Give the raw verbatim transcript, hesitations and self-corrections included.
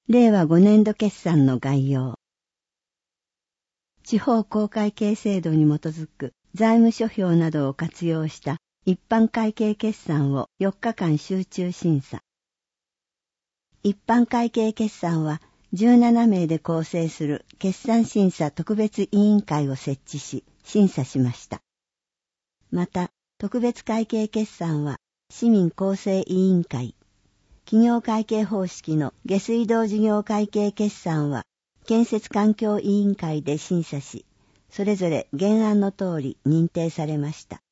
令和ごねん度決算の概要。地方公会計制度に基づく財務諸表などを活用した一般会計決算をよっかかん集中審査。一般会計決算はじゅうななめいで構成する決算審査特別委員会を設置し審査しました。また、特別会計決算は市民構成委員会、企業会計方式の下水道事業会計決算は建設環境委員会で審査し、それぞれ原案の通り認定されました。